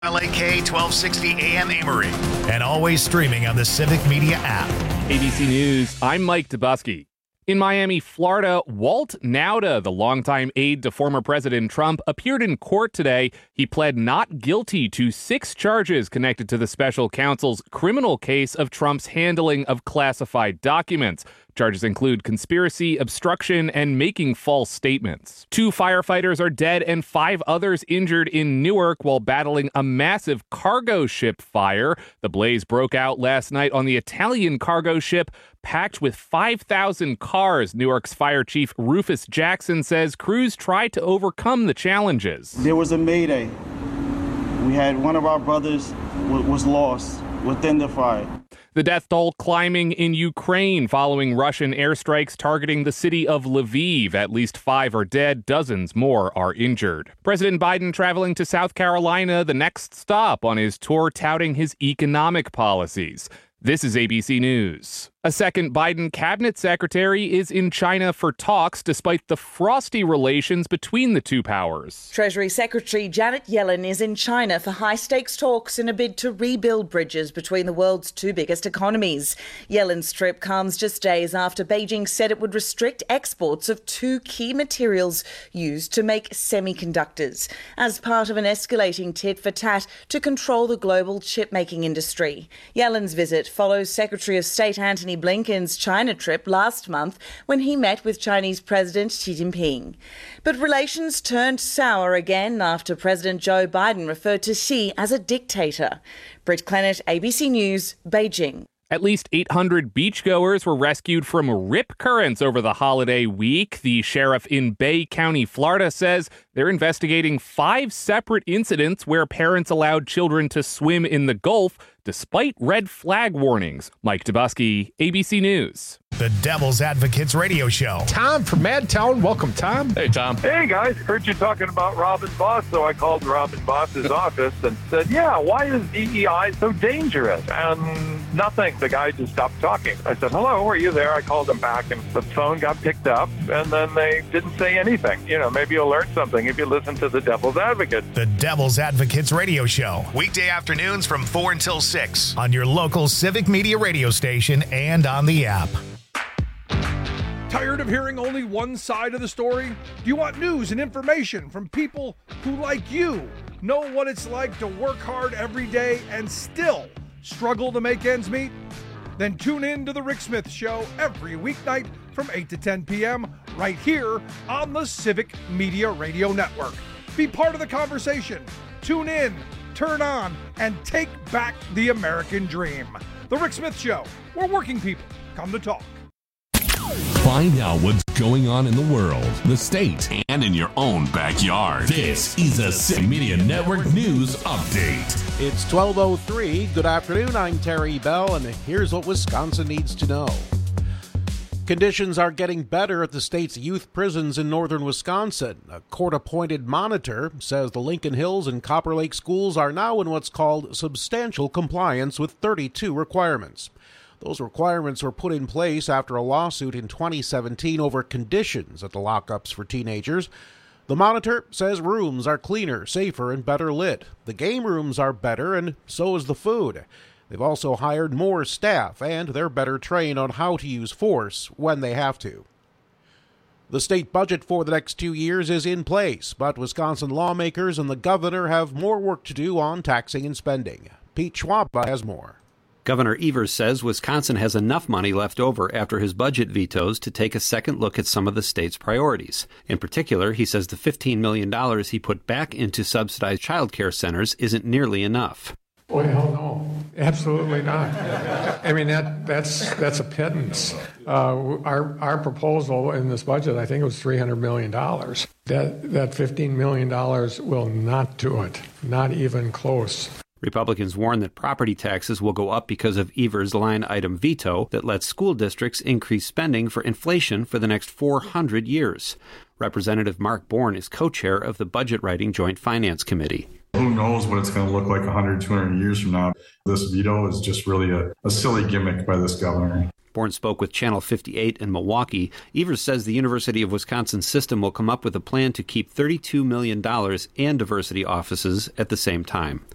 LAK 1260 AM Amory, and always streaming on the Civic Media app. ABC News, I'm Mike Dubusky. In Miami, Florida, Walt Nauta, the longtime aide to former President Trump, appeared in court today. He pled not guilty to 6 charges connected to the special counsel's criminal case of Trump's handling of classified documents. Charges include conspiracy, obstruction, and making false statements. 2 firefighters are dead and 5 others injured in Newark while battling a massive cargo ship fire. The blaze broke out last night on the Italian cargo ship packed with 5,000 cars. Newark's fire chief Rufus Jackson says crews tried to overcome the challenges. There was a mayday. We had one of our brothers was lost within the fire. The death toll climbing in Ukraine following Russian airstrikes targeting the city of Lviv. At least 5 are dead, dozens more are injured. President Biden traveling to South Carolina, the next stop on his tour touting his economic policies. This is ABC News. A second Biden cabinet secretary is in China for talks despite the frosty relations between the two powers. Treasury Secretary Janet Yellen is in China for high-stakes talks in a bid to rebuild bridges between the world's 2 biggest economies. Yellen's trip comes just days after Beijing said it would restrict exports of 2 key materials used to make semiconductors as part of an escalating tit-for-tat to control the global chip-making industry. Yellen's visit follows Secretary of State Antony Blinken's China trip last month when he met with Chinese President Xi Jinping. But relations turned sour again after President Joe Biden referred to Xi as a dictator. Britt Clennett, ABC News, Beijing. At least 800 beachgoers were rescued from rip currents over the holiday week. The sheriff in Bay County, Florida, says they're investigating 5 separate incidents where parents allowed children to swim in the Gulf despite red flag warnings. Mike Dubusky, ABC News. The Devil's Advocates Radio Show. Tom from Madtown. Welcome, Tom. Hey, Tom. Hey, guys. Heard you talking about Robin Boss, so I called Robin Boss's office and said, yeah, why is DEI so dangerous? And nothing. The guy just stopped talking. I said, hello, are you there? I called him back, and the phone got picked up, and then they didn't say anything. You know, maybe you'll learn something if you listen to the Devil's Advocate. The Devil's Advocates Radio Show. Weekday afternoons from 4 until 6 on your local Civic Media radio station and on the app. Tired of hearing only one side of the story? Do you want news and information from people who, like you, know what it's like to work hard every day and still struggle to make ends meet? Then tune in to The Rick Smith Show every weeknight from 8 to 10 p.m. right here on the Civic Media Radio Network. Be part of the conversation. Tune in, turn on, and take back the American dream. The Rick Smith Show, where working people come to talk. Find out what's going on in the world, the state, and in your own backyard. This is a Civic Media Network News Update. It's 12:03. Good afternoon. I'm Terry Bell, and here's what Wisconsin needs to know. Conditions are getting better at the state's youth prisons in northern Wisconsin. A court-appointed monitor says the Lincoln Hills and Copper Lake schools are now in what's called substantial compliance with 32 requirements. Those requirements were put in place after a lawsuit in 2017 over conditions at the lockups for teenagers. The monitor says rooms are cleaner, safer, and better lit. The game rooms are better, and so is the food. They've also hired more staff, and they're better trained on how to use force when they have to. The state budget for the next 2 years is in place, but Wisconsin lawmakers and the governor have more work to do on taxing and spending. Pete Schwab has more. Governor Evers says Wisconsin has enough money left over after his budget vetoes to take a second look at some of the state's priorities. In particular, he says the $15 million he put back into subsidized child care centers isn't nearly enough. Well, no, absolutely not. I mean, that's a pittance. Our proposal in this budget, I think it was $300 million. That $15 million will not do it, not even close. Republicans warn that property taxes will go up because of Evers' line item veto that lets school districts increase spending for inflation for the next 400 years. Representative Mark Bourne is co-chair of the Budget Writing Joint Finance Committee. Who knows what it's going to look like 100, 200 years from now. This veto is just really a silly gimmick by this governor. Bourne spoke with Channel 58 in Milwaukee. Evers says the University of Wisconsin system will come up with a plan to keep $32 million and diversity offices at the same time.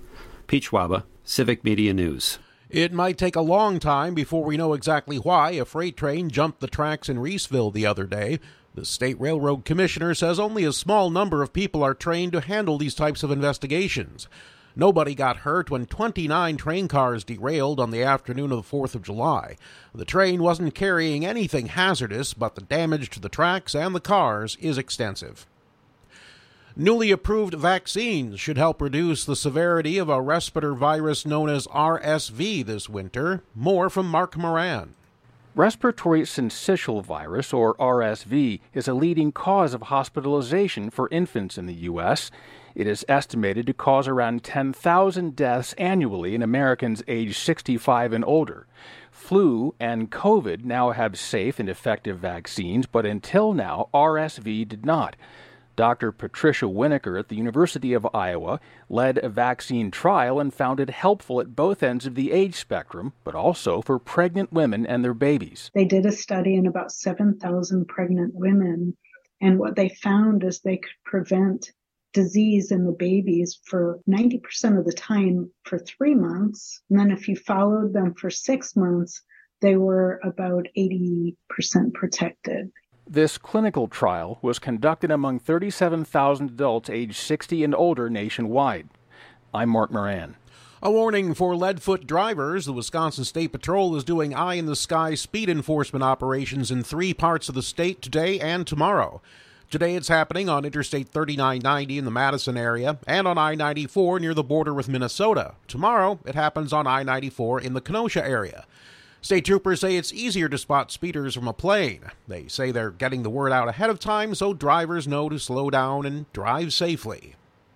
Pete Schwaba, Civic Media News. It might take a long time before we know exactly why a freight train jumped the tracks in Reeseville the other day. The State Railroad Commissioner says only a small number of people are trained to handle these types of investigations. Nobody got hurt when 29 train cars derailed on the afternoon of the 4th of July. The train wasn't carrying anything hazardous, but the damage to the tracks and the cars is extensive. Newly approved vaccines should help reduce the severity of a respiratory virus known as RSV this winter. More from Mark Moran. Respiratory syncytial virus, or RSV, is a leading cause of hospitalization for infants in the U.S. It is estimated to cause around 10,000 deaths annually in Americans aged 65 and older. Flu and COVID now have safe and effective vaccines, but until now, RSV did not. Dr. Patricia Winokur at the University of Iowa led a vaccine trial and found it helpful at both ends of the age spectrum, but also for pregnant women and their babies. They did a study in about 7,000 pregnant women, and what they found is they could prevent disease in the babies for 90% of the time for 3 months. And then if you followed them for 6 months, they were about 80% protected. This clinical trial was conducted among 37,000 adults aged 60 and older nationwide. I'm Mark Moran. A warning for lead-foot drivers. The Wisconsin State Patrol is doing eye-in-the-sky speed enforcement operations in 3 parts of the state today and tomorrow. Today it's happening on Interstate 3990 in the Madison area and on I-94 near the border with Minnesota. Tomorrow it happens on I-94 in the Kenosha area. State troopers say it's easier to spot speeders from a plane. They say they're getting the word out ahead of time so drivers know to slow down and drive safely.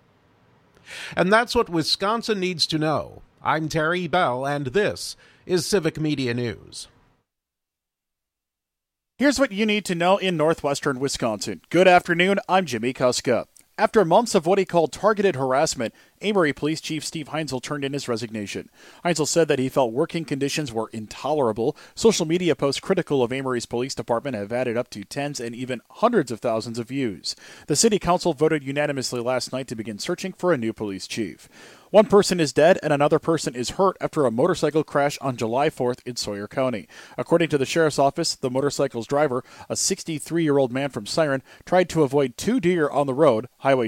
And that's what Wisconsin needs to know. I'm Terry Bell, and this is Civic Media News. Here's what you need to know in northwestern Wisconsin. Good afternoon, I'm Jimmy Kuska. After months of what he called targeted harassment, Amory Police Chief Steve Heinzel turned in his resignation. Heinzel said that he felt working conditions were intolerable. Social media posts critical of Amory's police department have added up to tens and even hundreds of thousands of views. The city council voted unanimously last night to begin searching for a new police chief. One person is dead and another person is hurt after a motorcycle crash on July 4th in Sawyer County. According to the sheriff's office, the motorcycle's driver, a 63-year-old man from Siren, tried to avoid 2 deer on the road, Highway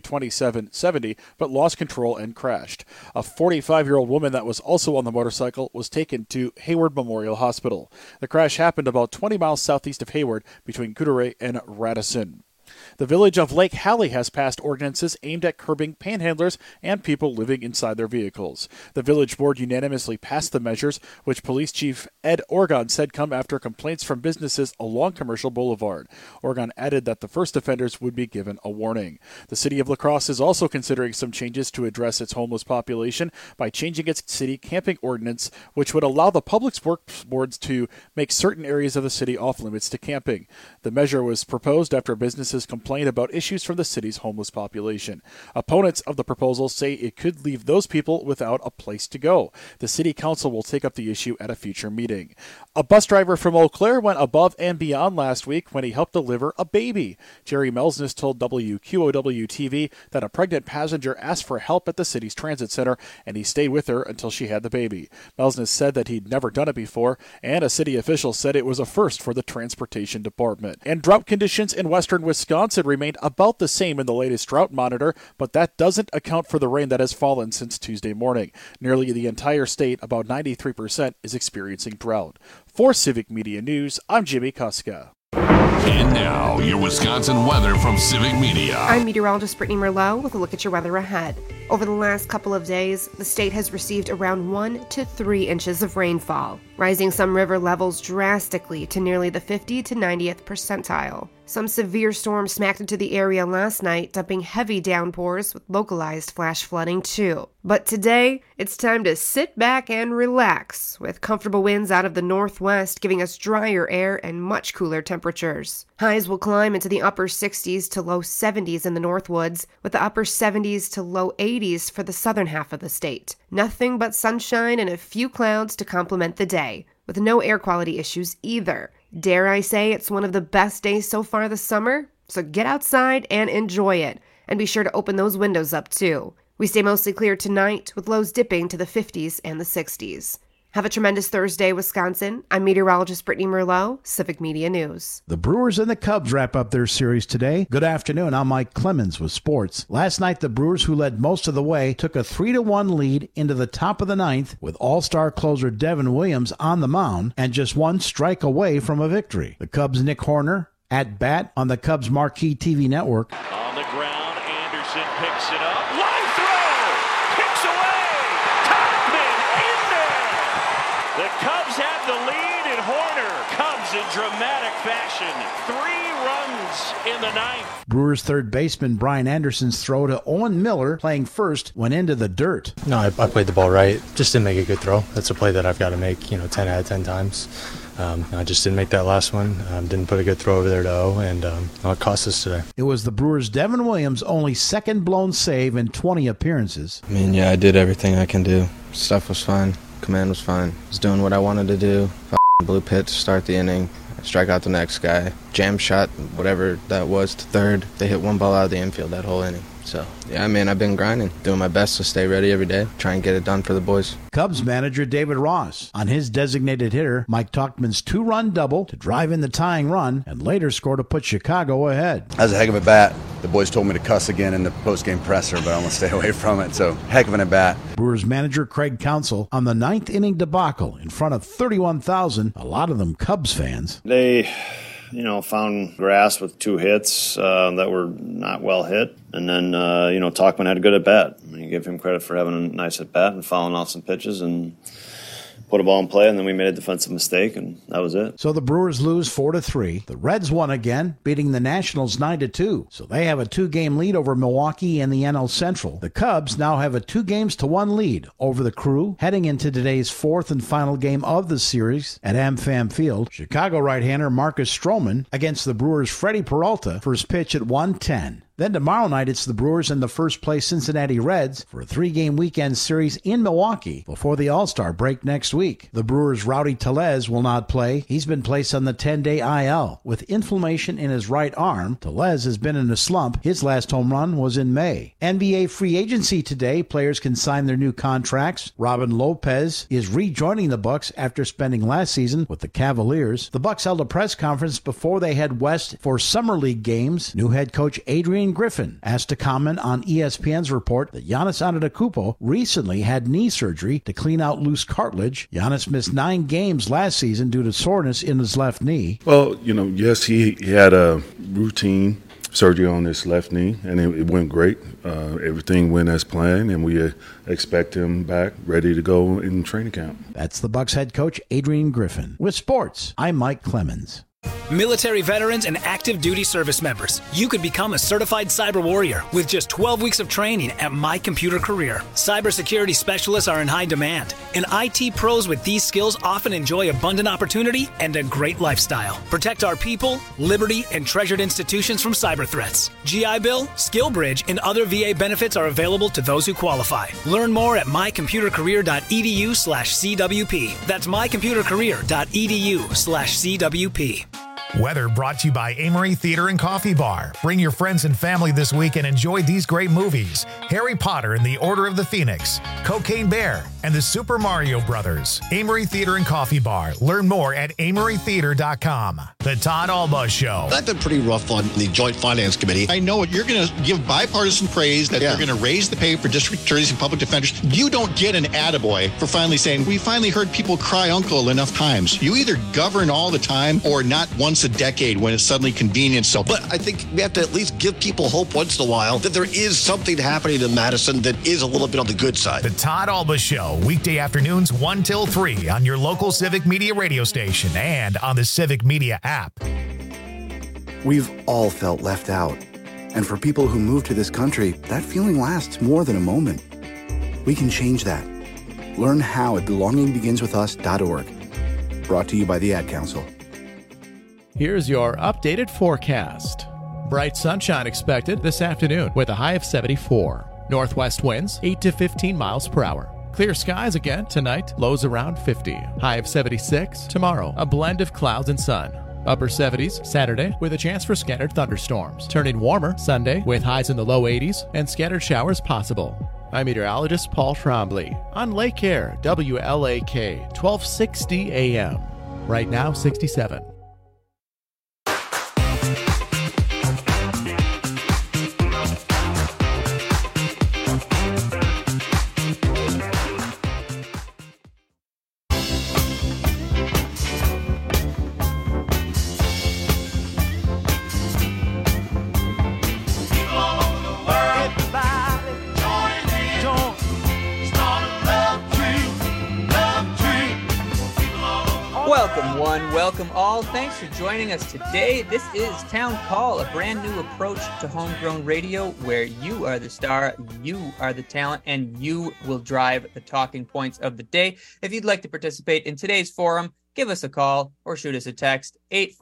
2770, but lost control and crashed. A 45-year-old woman that was also on the motorcycle was taken to Hayward Memorial Hospital. The crash happened about 20 miles southeast of Hayward between Coudray and Radisson. The village of Lake Hallie has passed ordinances aimed at curbing panhandlers and people living inside their vehicles. The village board unanimously passed the measures, which Police Chief Ed Orgon said come after complaints from businesses along Commercial Boulevard. Orgon added that the first offenders would be given a warning. The city of La Crosse is also considering some changes to address its homeless population by changing its city camping ordinance, which would allow the public works boards to make certain areas of the city off limits to camping. The measure was proposed after businesses complained about issues from the city's homeless population. Opponents of the proposal say it could leave those people without a place to go. The city council will take up the issue at a future meeting. A bus driver from Eau Claire went above and beyond last week when he helped deliver a baby. Jerry Melsness told WQOW-TV that a pregnant passenger asked for help at the city's transit center, and he stayed with her until she had the baby. Melsness said that he'd never done it before, and a city official said it was a first for the transportation department. And drought conditions in western Wisconsin remained about the same in the latest drought monitor, but that doesn't account for the rain that has fallen since Tuesday morning. Nearly the entire state, about 93%, is experiencing drought. For Civic Media News, I'm Jimmy Kuska. And now, your Wisconsin weather from Civic Media. I'm meteorologist Brittany Merlot with a look at your weather ahead. Over the last couple of days, the state has received around 1 to 3 inches of rainfall, rising some river levels drastically to nearly the 50 to 90th percentile. Some severe storms smacked into the area last night, dumping heavy downpours with localized flash flooding too. But today, it's time to sit back and relax, with comfortable winds out of the northwest giving us drier air and much cooler temperatures. Highs will climb into the upper 60s to low 70s in the Northwoods, with the upper 70s to low 80s for the southern half of the state. Nothing but sunshine and a few clouds to complement the day, with no air quality issues either. Dare I say it's one of the best days so far this summer? So get outside and enjoy it. And be sure to open those windows up too. We stay mostly clear tonight, with lows dipping to the 50s and the 60s. Have a tremendous Thursday, Wisconsin. I'm meteorologist Brittany Merlot, Civic Media News. The Brewers and the Cubs wrap up their series today. Good afternoon. I'm Mike Clemens with sports. Last night, the Brewers, who led most of the way, took a 3-1 lead into the top of the ninth with all-star closer Devin Williams on the mound and just one strike away from a victory. The Cubs' Nick Horner at bat on the Cubs marquee TV network. On the ground, Anderson picks it up. Line throw! Picks away! Topman in there! The Cubs have the lead, and Horner comes in dramatic fashion. 3 runs in the ninth. Brewers third baseman Brian Anderson's throw to Owen Miller, playing first, went into the dirt. No, I played the ball right. Just didn't make a good throw. That's a play that I've got to make, 10 out of 10 times. I just didn't make that last one. Didn't put a good throw over there to O, and it cost us today. It was the Brewers' Devin Williams' only second blown save in 20 appearances. I did everything I can do. Stuff was fine. Command was fine. Was doing what I wanted to do. Blue pit to start the inning. Strike out the next guy. Jam shot, whatever that was, to third. They hit one ball out of the infield that whole inning. So, I've been grinding, doing my best to stay ready every day, try and get it done for the boys. Cubs manager David Ross on his designated hitter, Mike Tauchman's 2-run double to drive in the tying run and later score to put Chicago ahead. That was a heck of a bat. The boys told me to cuss again in the post-game presser, but I'm going to stay away from it. So, heck of an at-bat. Brewers manager Craig Counsell on the ninth inning debacle in front of 31,000, a lot of them Cubs fans. They found grass with 2 hits that were not well hit. And then, Tauchman had a good at-bat. You give him credit for having a nice at-bat and fouling off some pitches and put a ball in play, and then we made a defensive mistake, and that was it. So the Brewers lose 4-3. The Reds won again, beating the Nationals 9-2. So they have a 2-game lead over Milwaukee and the NL Central. The Cubs now have a 2-1 lead over the Crew, heading into today's 4th and final game of the series at AmFam Field. Chicago right-hander Marcus Stroman against the Brewers' Freddie Peralta, first pitch at 1:10. Then tomorrow night, it's the Brewers and the first-place Cincinnati Reds for a 3-game weekend series in Milwaukee before the All-Star break next week. The Brewers' Rowdy Tellez will not play. He's been placed on the 10-day IL. With inflammation in his right arm, Tellez has been in a slump. His last home run was in May. NBA free agency today. Players can sign their new contracts. Robin Lopez is rejoining the Bucks after spending last season with the Cavaliers. The Bucks held a press conference before they head west for Summer League games. New head coach Adrian Griffin asked to comment on ESPN's report that Giannis Antetokounmpo recently had knee surgery to clean out loose cartilage. Giannis missed 9 games last season due to soreness in his left knee. Well, yes, he had a routine surgery on his left knee, and it went great. Everything went as planned, and we expect him back ready to go in training camp. That's the Bucks head coach Adrian Griffin. With sports, I'm Mike Clemens. Military veterans and active duty service members, you could become a certified cyber warrior with just 12 weeks of training at My Computer Career. Cybersecurity specialists are in high demand, and IT pros with these skills often enjoy abundant opportunity and a great lifestyle. Protect our people, liberty, and treasured institutions from cyber threats. GI Bill, SkillBridge, and other VA benefits are available to those who qualify. Learn more at mycomputercareer.edu/CWP. That's mycomputercareer.edu/CWP. Weather brought to you by Amory Theater and Coffee Bar. Bring your friends and family this week and enjoy these great movies: Harry Potter and the Order of the Phoenix, Cocaine Bear, and the Super Mario Brothers. Amory Theater and Coffee Bar. Learn more at amorytheater.com. The Todd Alba Show. I've been pretty rough on the Joint Finance Committee. I know you're going to give bipartisan praise that they're going to raise the pay for district attorneys and public defenders. You don't get an attaboy for finally saying, we finally heard people cry uncle enough times. You either govern all the time or not once a decade when it's suddenly convenient. So, but I think we have to at least give people hope once in a while that there is something happening in Madison that is a little bit on the good side. The Todd Alba Show, weekday afternoons 1 till 3 on your local Civic Media radio station and on the Civic Media app. We've all felt left out. And for people who move to this country, that feeling lasts more than a moment. We can change that. Learn how at belongingbeginswithus.org. Brought to you by the Ad Council. Here's your updated forecast. Bright sunshine expected this afternoon with a high of 74. Northwest winds 8 to 15 miles per hour. Clear skies again tonight, lows around 50. High of 76. Tomorrow, a blend of clouds and sun. Upper 70s Saturday with a chance for scattered thunderstorms. Turning warmer Sunday with highs in the low 80s and scattered showers possible. I'm meteorologist Paul Trombley on Lake Air, WLAK, 1260 AM. Right now, 67. Welcome all. Thanks for joining us today. This is Town Call, a brand new approach to homegrown radio where you are the star, you are the talent, and you will drive the talking points of the day. If you'd like to participate in today's forum, give us a call or shoot us a text,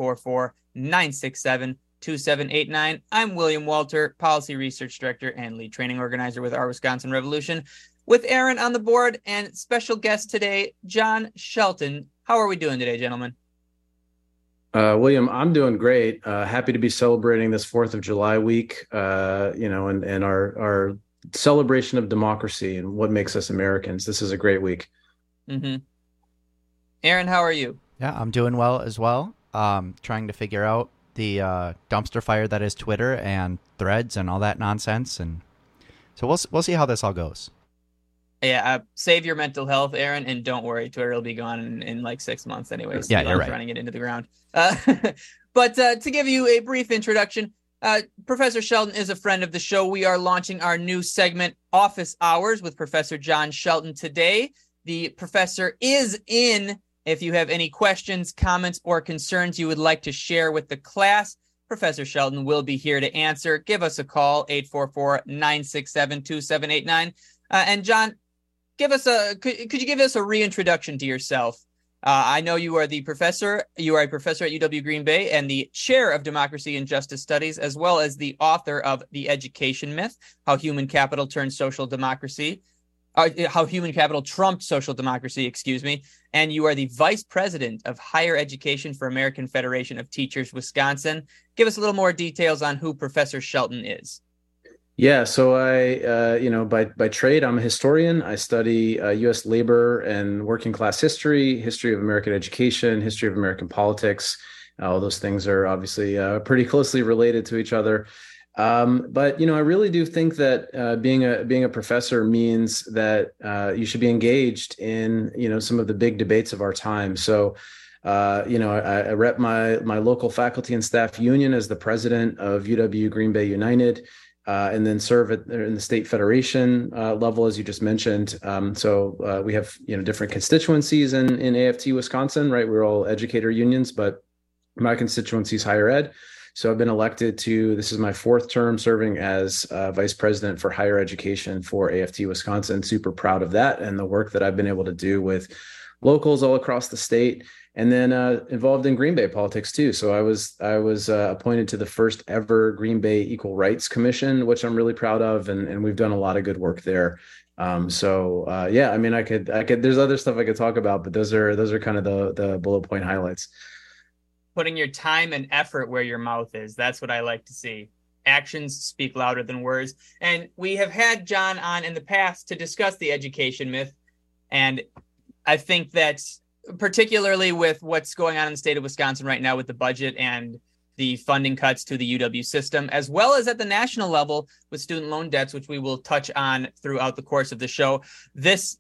844-967-2789. I'm William Walter, Policy Research Director and Lead Training Organizer with Our Wisconsin Revolution, with Aaron on the board and special guest today, John Shelton. How are we doing today, gentlemen? William, I'm doing great. Happy to be celebrating this 4th of July week, and our celebration of democracy and what makes us Americans. This is a great week. Mm-hmm. Aaron, how are you? Yeah, I'm doing well as well. Trying to figure out the dumpster fire that is Twitter and Threads and all that nonsense. And so we'll see how this all goes. Yeah, save your mental health, Aaron, and don't worry, Twitter will be gone in like 6 months anyway. Yeah, you're right. Running it into the ground. But to give you a brief introduction, Professor Shelton is a friend of the show. We are launching our new segment, Office Hours, with Professor John Shelton today. The professor is in. If you have any questions, comments, or concerns you would like to share with the class, Professor Shelton will be here to answer. Give us a call, 844-967-2789. And John, could you give us a reintroduction to yourself? I know you are the professor. You are a professor at UW Green Bay and the chair of Democracy and Justice Studies, as well as the author of The Education Myth: How Human Capital Turned Social Democracy, How Human Capital Trumped Social Democracy, excuse me. And you are the vice president of Higher Education for American Federation of Teachers, Wisconsin. Give us a little more details on who Professor Shelton is. Yeah, so I, by trade, I'm a historian. I study U.S. labor and working class history, history of American education, history of American politics. All those things are obviously pretty closely related to each other. But I really do think that being a professor means that you should be engaged in some of the big debates of our time. So I rep my local faculty and staff union as the president of UW Green Bay United. And then serve in the state federation level, as you just mentioned. So we have different constituencies in AFT Wisconsin, right? We're all educator unions, but my constituency is higher ed. So I've been elected this is my 4th term serving as vice president for higher education for AFT Wisconsin. Super proud of that and the work that I've been able to do with locals all across the state. And then involved in Green Bay politics too. So I was appointed to the first ever Green Bay Equal Rights Commission, which I'm really proud of, and we've done a lot of good work there. I mean, I could. There's other stuff I could talk about, but those are kind of the bullet point highlights. Putting your time and effort where your mouth is. That's what I like to see. Actions speak louder than words. And we have had John on in the past to discuss the education myth, and I think that's particularly with what's going on in the state of Wisconsin right now with the budget and the funding cuts to the UW system, as well as at the national level with student loan debts, which we will touch on throughout the course of the show. This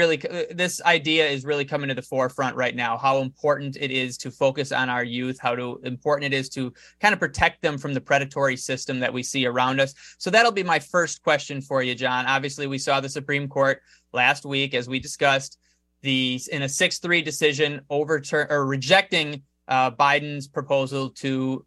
idea is really coming to the forefront right now, how important it is to focus on our youth, important it is to kind of protect them from the predatory system that we see around us. So that'll be my first question for you, John. Obviously, we saw the Supreme Court last week, as we discussed, in a 6-3 decision rejecting Biden's proposal to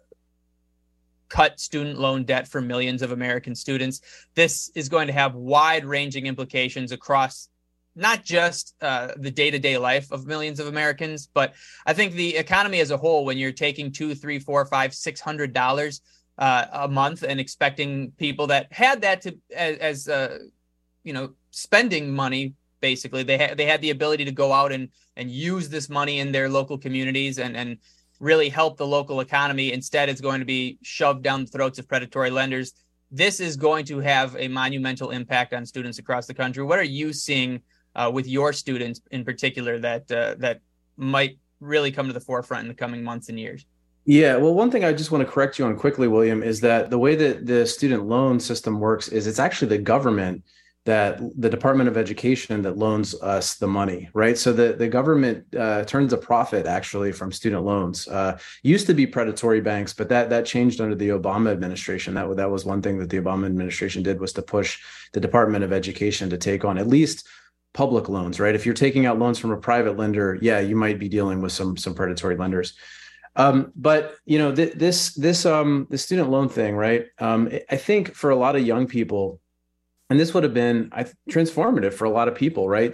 cut student loan debt for millions of American students. This is going to have wide-ranging implications across not just the day-to-day life of millions of Americans, but I think the economy as a whole. When you're taking $200, $300, $400, $500, $600 a month and expecting people that had that as spending money. Basically, they had the ability to go out and use this money in their local communities and really help the local economy. Instead, it's going to be shoved down the throats of predatory lenders. this is going to have a monumental impact on students across the country. What are you seeing with your students in particular that might really come to the forefront in the coming months and years? Yeah, well, one thing I just want to correct you on quickly, William, is that the way that the student loan system works is it's actually the government, that the Department of Education, that loans us the money, right? So the government turns a profit actually from student loans. Used to be predatory banks, but that changed under the Obama administration. That was one thing that the Obama administration did, was to push the Department of Education to take on at least public loans, right? If you're taking out loans from a private lender, yeah, you might be dealing with some predatory lenders. But you know, the student loan thing, right? I think for a lot of young people, and this would have been transformative for a lot of people, right?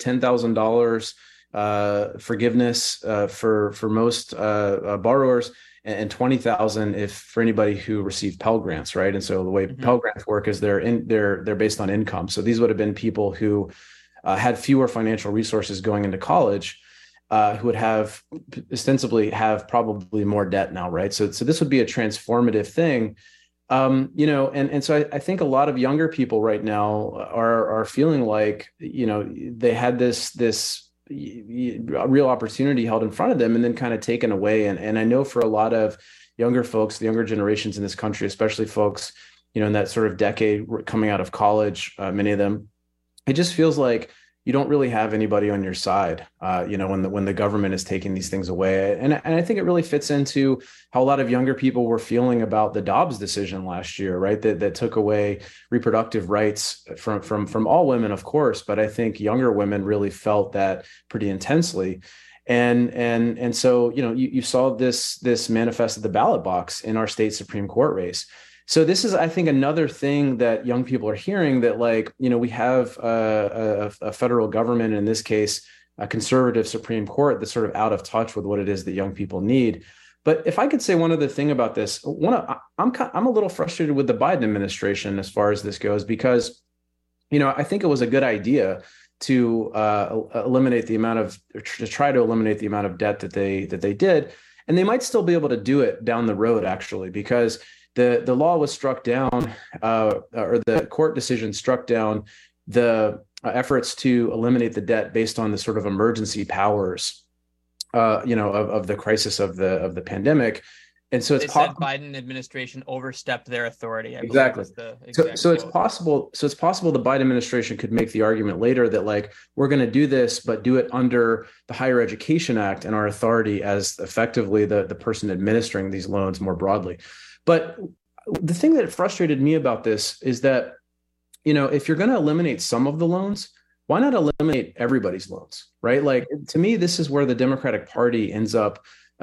$10,000 forgiveness for most borrowers, and $20,000 if for anybody who received Pell Grants, right? And so the way Pell Grants work is they're based on income. So these would have been people who had fewer financial resources going into college, who would have ostensibly have probably more debt now, right? So this would be a transformative thing. You know, and so I think a lot of younger people right now are feeling like, you know, they had this real opportunity held in front of them and then kind of taken away. And I know for a lot of younger folks, the younger generations in this country, especially folks, you know, in that sort of decade coming out of college, many of them, it just feels like you don't really have anybody on your side, you know, when the government is taking these things away. And I think it really fits into how a lot of younger people were feeling about the Dobbs decision last year, right? That took away reproductive rights from all women, of course, but I think younger women really felt that pretty intensely. And so, you know, you saw this manifest at the ballot box in our state Supreme Court race. So this is, I think, another thing that young people are hearing, that, like, you know, we have a federal government, in this case, a conservative Supreme Court, that's sort of out of touch with what it is that young people need. But if I could say one other thing about this, I'm a little frustrated with the Biden administration as far as this goes, because, you know, I think it was a good idea to try to eliminate the amount of debt that they did, and they might still be able to do it down the road, actually, because the law was struck down, or the court decision struck down the efforts to eliminate the debt based on the sort of emergency powers, you know, of the crisis of the pandemic. And so it's said Biden administration overstepped their authority. Exactly. So it's possible. So it's possible the Biden administration could make the argument later that, like, we're going to do this, but do it under the Higher Education Act and our authority as effectively the person administering these loans more broadly. But the thing that frustrated me about this is that, you know, if you're going to eliminate some of the loans, why not eliminate everybody's loans, right? Like, to me, this is where the Democratic Party ends up,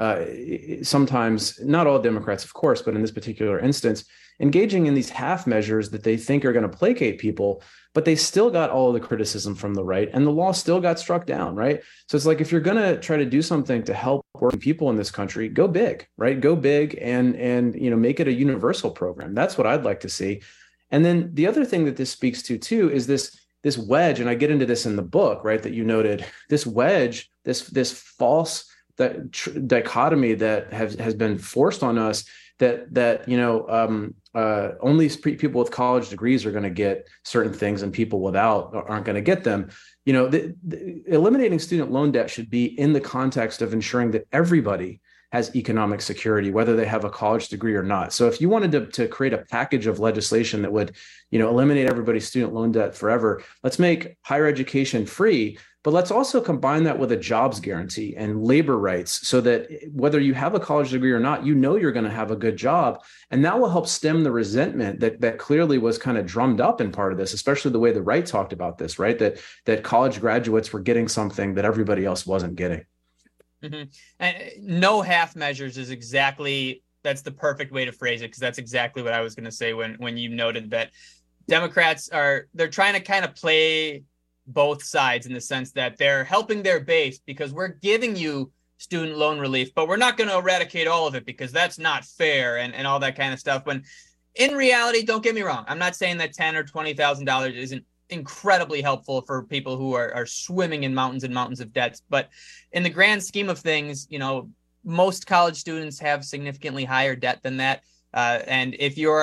sometimes, not all Democrats, of course, but in this particular instance, engaging in these half measures that they think are going to placate people, but they still got all of the criticism from the right, and the law still got struck down, right? So it's like, if you're going to try to do something to help working people in this country, go big, right? Go big and you know, make it a universal program. That's what I'd like to see. And then the other thing that this speaks to too is this wedge, and I get into this in the book, right, that you noted, this wedge, this false dichotomy that has been forced on us, that you know, only people with college degrees are going to get certain things, and people without aren't going to get them. You know, eliminating student loan debt should be in the context of ensuring that everybody has economic security, whether they have a college degree or not. So if you wanted to create a package of legislation that would, you know, eliminate everybody's student loan debt forever, let's make higher education free, but let's also combine that with a jobs guarantee and labor rights, so that whether you have a college degree or not, you know you're going to have a good job. And that will help stem the resentment that clearly was kind of drummed up in part of this, especially the way the right talked about this, right? That college graduates were getting something that everybody else wasn't getting. Mm-hmm. And no half measures is that's the perfect way to phrase it, because that's exactly what I was going to say when you noted that Democrats they're trying to kind of play both sides, in the sense that they're helping their base because we're giving you student loan relief, but we're not going to eradicate all of it because that's not fair and all that kind of stuff. When in reality, don't get me wrong, I'm not saying that $10,000 or $20,000 isn't incredibly helpful for people who are swimming in mountains and mountains of debts. But in the grand scheme of things, you know, most college students have significantly higher debt than that. And if you're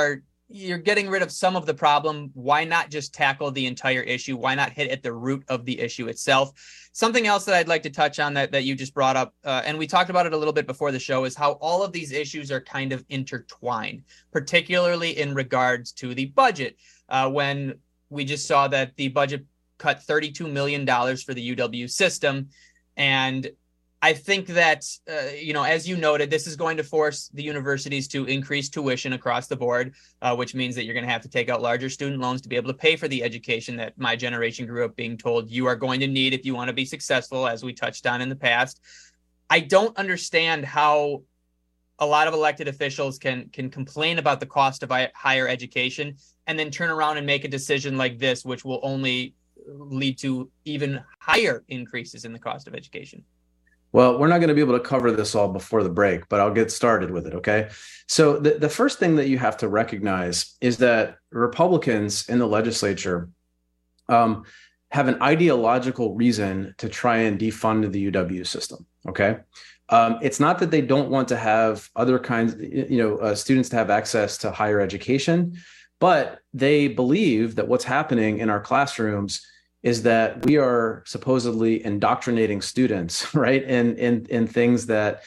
you're getting rid of some of the problem. Why not just tackle the entire issue? Why not hit at the root of the issue itself? Something else that I'd like to touch on that you just brought up, and we talked about it a little bit before the show, is how all of these issues are kind of intertwined, particularly in regards to the budget. When we just saw that the budget cut $32 million for the UW system. And I think that, as you noted, this is going to force the universities to increase tuition across the board, which means that you're going to have to take out larger student loans to be able to pay for the education that my generation grew up being told you are going to need if you want to be successful, as we touched on in the past. I don't understand how a lot of elected officials can complain about the cost of higher education and then turn around and make a decision like this, which will only lead to even higher increases in the cost of education. Well, we're not going to be able to cover this all before the break, but I'll get started with it, okay? So the first thing that you have to recognize is that Republicans in the legislature have an ideological reason to try and defund the UW system, okay? It's not that they don't want to have other kinds, students to have access to higher education, but they believe that what's happening in our classrooms is that we are supposedly indoctrinating students, right? In things that,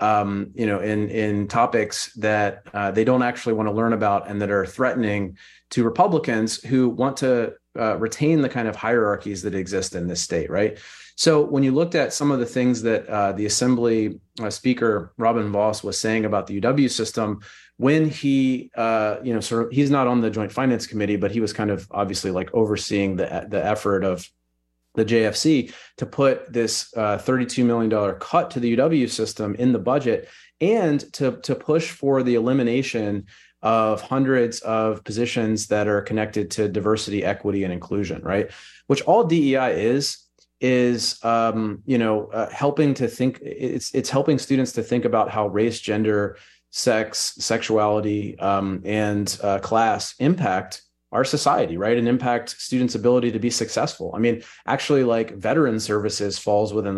in topics that they don't actually want to learn about and that are threatening to Republicans who want to retain the kind of hierarchies that exist in this state, right? So when you looked at some of the things that the Assembly Speaker Robin Vos was saying about the UW system, when he, he's not on the Joint Finance Committee, but he was kind of obviously like overseeing the effort of the JFC to put this $32 million cut to the UW system in the budget and to push for the elimination of hundreds of positions that are connected to diversity, equity, and inclusion, right? Which all DEI is helping to think, it's helping students to think about how race, gender, sex, sexuality, and class impact our society, right? And impact students' ability to be successful. I mean, actually, like veteran services falls within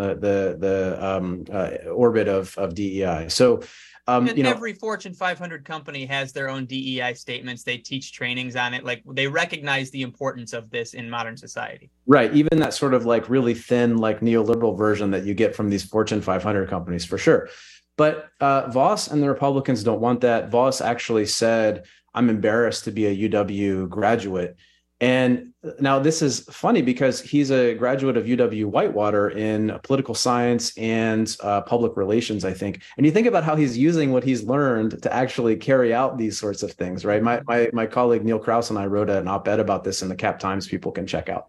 the orbit of DEI. So, every Fortune 500 company has their own DEI statements. They teach trainings on it. Like, they recognize the importance of this in modern society. Right. Even that sort of like really thin, like neoliberal version that you get from these Fortune 500 companies, for sure. But Vos and the Republicans don't want that. Vos actually said, I'm embarrassed to be a UW graduate. And now this is funny because he's a graduate of UW Whitewater in political science and public relations, I think. And you think about how he's using what he's learned to actually carry out these sorts of things, right? My colleague Neil Krause and I wrote an op-ed about this in the Cap Times. People can check out.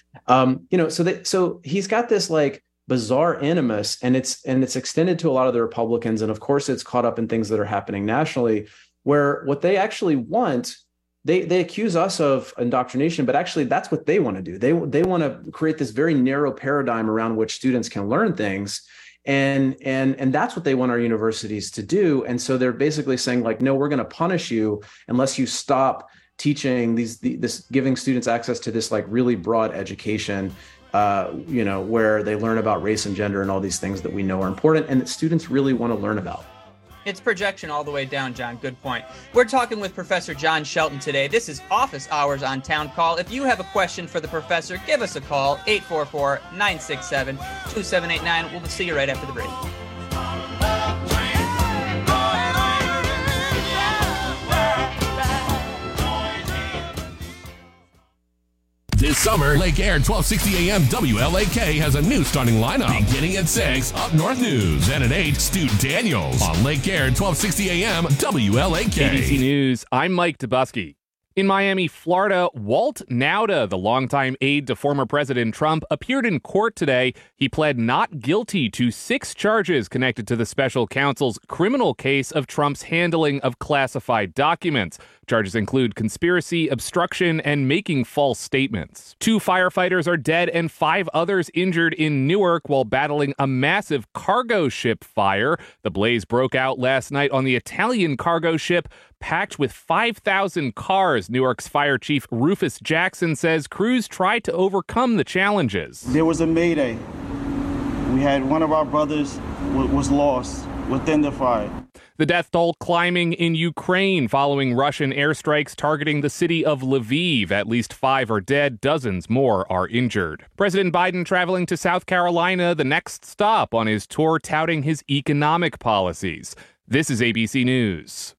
So he's got this like bizarre animus, and it's extended to a lot of the Republicans, and of course it's caught up in things that are happening nationally, where what they actually want. They accuse us of indoctrination, but actually that's what they want to do. They want to create this very narrow paradigm around which students can learn things. And that's what they want our universities to do. And so they're basically saying like, no, we're going to punish you unless you stop teaching this giving students access to this like really broad education, where they learn about race and gender and all these things that we know are important and that students really want to learn about. It's projection all the way down, John. Good point. We're talking with Professor John Shelton today. This is Office Hours on Town Call. If you have a question for the professor, give us a call, 844-967-2789. We'll see you right after the break. This summer, Lake Air 1260 AM WLAK has a new starting lineup. Beginning at 6, Up North News. And at 8, Stu Daniels on Lake Air 1260 AM WLAK. ABC News, I'm Mike Dubusky. In Miami, Florida, Walt Nauta, the longtime aide to former President Trump, appeared in court today. He pled not guilty to 6 charges connected to the special counsel's criminal case of Trump's handling of classified documents. Charges include conspiracy, obstruction, and making false statements. 2 firefighters are dead and 5 others injured in Newark while battling a massive cargo ship fire. The blaze broke out last night on the Italian cargo ship packed with 5,000 cars. Newark's fire chief Rufus Jackson says crews tried to overcome the challenges. There was a mayday. We had one of our brothers was lost within the fire. The death toll climbing in Ukraine following Russian airstrikes targeting the city of Lviv. At least 5 are dead, dozens more are injured. President Biden traveling to South Carolina, the next stop on his tour touting his economic policies. This is ABC News.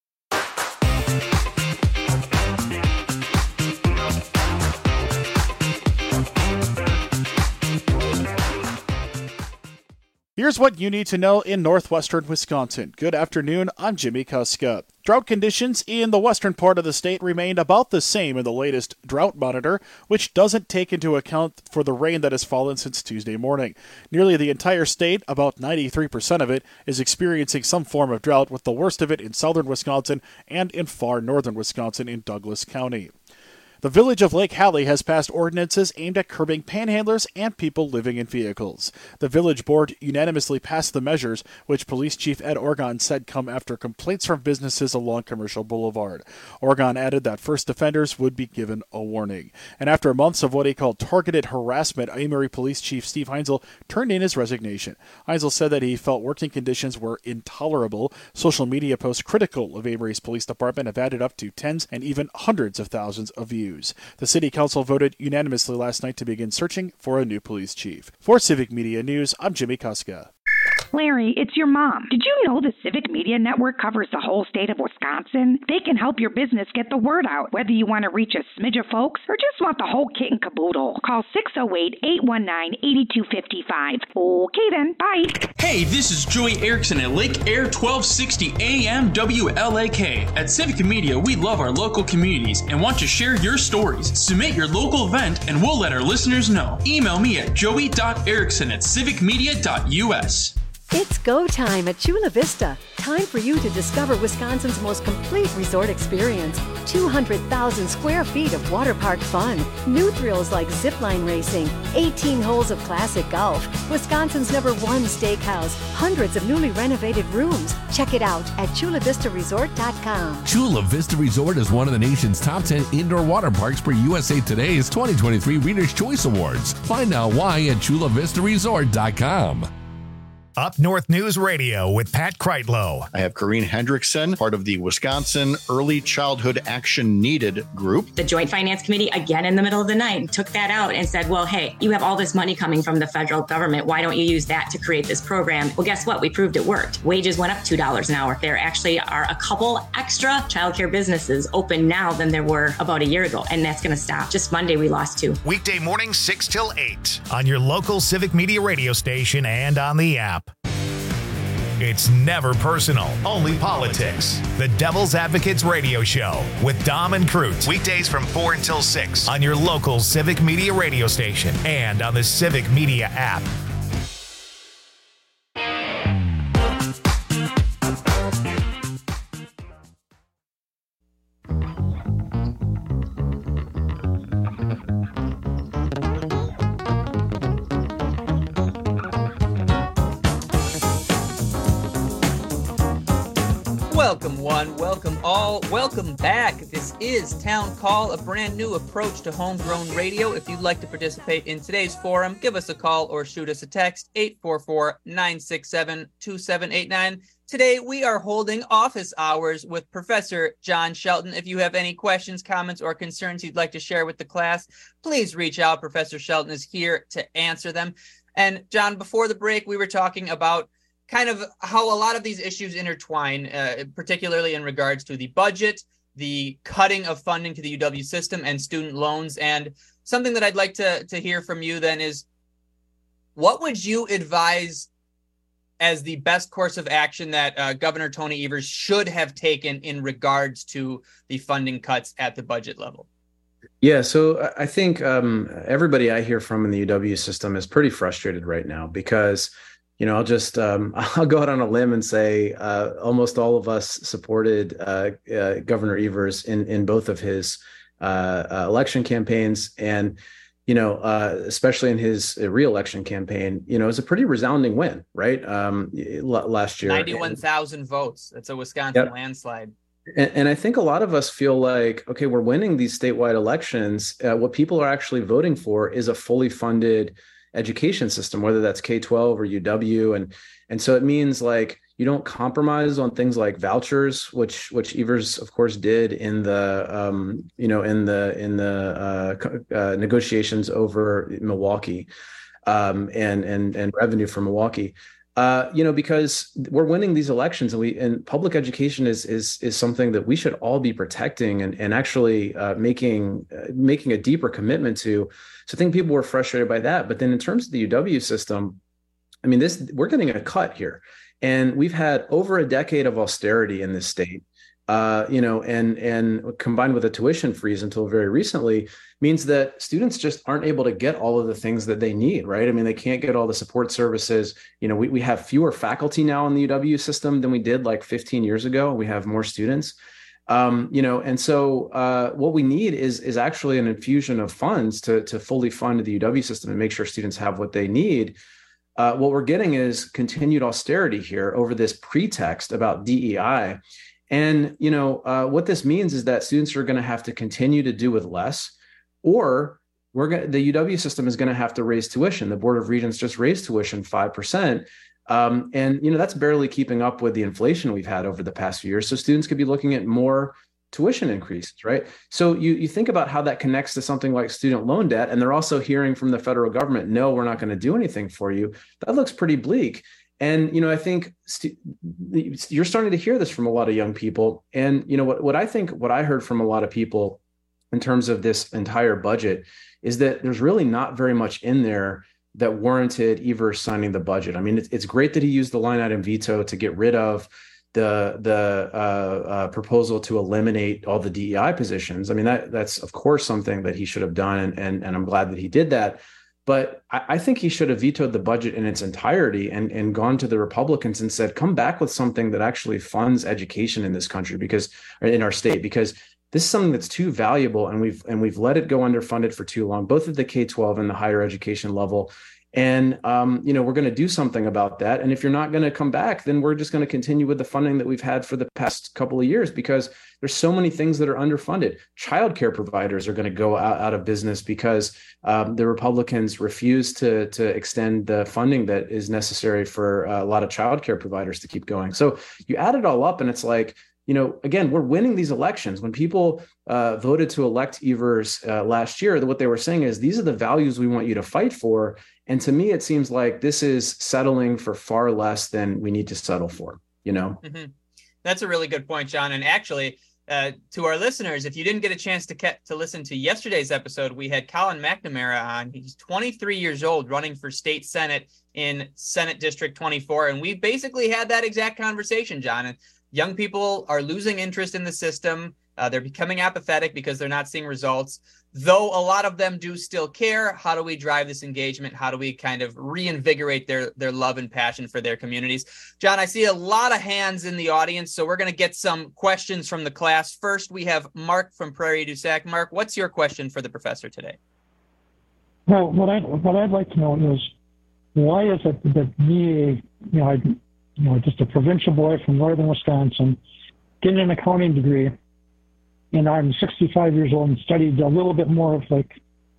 Here's what you need to know in northwestern Wisconsin. Good afternoon, I'm Jimmy Kuska. Drought conditions in the western part of the state remained about the same in the latest drought monitor, which doesn't take into account for the rain that has fallen since Tuesday morning. Nearly the entire state, about 93% of it, is experiencing some form of drought, with the worst of it in southern Wisconsin and in far northern Wisconsin in Douglas County. The village of Lake Hallie has passed ordinances aimed at curbing panhandlers and people living in vehicles. The village board unanimously passed the measures, which Police Chief Ed Orgon said come after complaints from businesses along Commercial Boulevard. Orgon added that first offenders would be given a warning. And after months of what he called targeted harassment, Amory Police Chief Steve Heinzel turned in his resignation. Heinzel said that he felt working conditions were intolerable. Social media posts critical of Amory's police department have added up to tens and even hundreds of thousands of views. The City Council voted unanimously last night to begin searching for a new police chief. For Civic Media News, I'm Jimmy Kuska. Larry, it's your mom. Did you know the Civic Media Network covers the whole state of Wisconsin? They can help your business get the word out, whether you want to reach a smidge of folks or just want the whole kit and caboodle. Call 608-819-8255. Okay then, bye. Hey, this is Joey Erickson at Lake Air 1260 AM WLAK. At Civic Media, we love our local communities and want to share your stories. Submit your local event and we'll let our listeners know. Email me at joey.erickson@civicmedia.us. It's go time at Chula Vista. Time for you to discover Wisconsin's most complete resort experience. 200,000 square feet of water park fun. New thrills like zipline racing. 18 holes of classic golf. Wisconsin's #1 steakhouse. Hundreds of newly renovated rooms. Check it out at chulavistaresort.com. Chula Vista Resort is one of the nation's top 10 indoor water parks per USA Today's 2023 Reader's Choice Awards. Find out why at chulavistaresort.com. Up North News Radio with Pat Kreitlow. I have Corrine Hendrickson, part of the Wisconsin Early Childhood Action Needed group. The Joint Finance Committee, again in the middle of the night, took that out and said, well, hey, you have all this money coming from the federal government. Why don't you use that to create this program? Well, guess what? We proved it worked. Wages went up $2 an hour. There actually are a couple extra childcare businesses open now than there were about a year ago, and that's going to stop. Just Monday, we lost 2. Weekday mornings 6 till 8 on your local Civic Media radio station and on the app. It's never personal, only politics. The Devil's Advocates Radio Show with Dom and Crute. Weekdays from 4 until 6 on your local Civic Media radio station and on the Civic Media app. Welcome one, welcome all, welcome back. This is Town Call, a brand new approach to homegrown radio. If you'd like to participate in today's forum, give us a call or shoot us a text, 844-967-2789. Today we are holding office hours with Professor John Shelton. If you have any questions, comments, or concerns you'd like to share with the class, please reach out. Professor Shelton is here to answer them. And John, before the break, we were talking about kind of how a lot of these issues intertwine, particularly in regards to the budget, the cutting of funding to the UW system, and student loans. And something that I'd like to hear from you then is, what would you advise as the best course of action that Governor Tony Evers should have taken in regards to the funding cuts at the budget level? Yeah, so I think everybody I hear from in the UW system is pretty frustrated right now because, you know, I'll just I'll go out on a limb and say almost all of us supported Governor Evers in both of his election campaigns, and you know, especially in his re-election campaign, you know, it was a pretty resounding win, right? Last year, 91,000 votes. That's a Wisconsin landslide. And I think a lot of us feel like, okay, we're winning these statewide elections. What people are actually voting for is a fully funded education system, whether that's K-12 or UW. And so it means like, You don't compromise on things like vouchers, which Evers, of course, did in the negotiations over Milwaukee, and revenue for Milwaukee. Because we're winning these elections, and public education is something that we should all be protecting and actually making a deeper commitment to. So I think people were frustrated by that. But then in terms of the UW system, I mean, we're getting a cut here. And we've had over a decade of austerity in this state, and combined with a tuition freeze until very recently, means that students just aren't able to get all of the things that they need, right? I mean, they can't get all the support services. We have fewer faculty now in the UW system than we did like 15 years ago. We have more students, and so what we need is actually an infusion of funds to fully fund the UW system and make sure students have what they need. What we're getting is continued austerity here over this pretext about DEI. And, what this means is that students are going to have to continue to do with less, or the UW system is going to have to raise tuition. The Board of Regents just raised tuition 5%. And, that's barely keeping up with the inflation we've had over the past few years. So students could be looking at more tuition increases, right? So you think about how that connects to something like student loan debt, and they're also hearing from the federal government, no, we're not going to do anything for you. That looks pretty bleak. And, I think you're starting to hear this from a lot of young people. And, what I heard from a lot of people in terms of this entire budget is that there's really not very much in there that warranted Evers signing the budget. I mean, it's great that he used the line item veto to get rid of the proposal to eliminate all the DEI positions. I mean, that's of course something that he should have done, and I'm glad that he did that. But I think he should have vetoed the budget in its entirety and gone to the Republicans and said, come back with something that actually funds education in this country, in our state, because this is something that's too valuable, and we've let it go underfunded for too long, both at the K-12 and the higher education level. And, we're going to do something about that. And if you're not going to come back, then we're just going to continue with the funding that we've had for the past couple of years, because there's so many things that are underfunded. Childcare providers are going to go out of business because the Republicans refuse to extend the funding that is necessary for a lot of childcare providers to keep going. So you add it all up, and it's like, again, we're winning these elections. When people voted to elect Evers last year, what they were saying is, these are the values we want you to fight for. And to me, it seems like this is settling for far less than we need to settle for, Mm-hmm. That's a really good point, John. And actually, to our listeners, if you didn't get a chance to listen to yesterday's episode, we had Colin McNamara on. He's 23 years old, running for state Senate in Senate District 24. And we basically had that exact conversation, John. And young people are losing interest in the system. They're becoming apathetic because they're not seeing results. Though a lot of them do still care, how do we drive this engagement? How do we kind of reinvigorate their love and passion for their communities? John, I see a lot of hands in the audience, so we're going to get some questions from the class. First, we have Mark from Prairie du Sac. Mark, what's your question for the professor today? Well, what I'd like to know is, why is it that me, just a provincial boy from northern Wisconsin, getting an accounting degree, and I'm 65 years old and studied a little bit more of like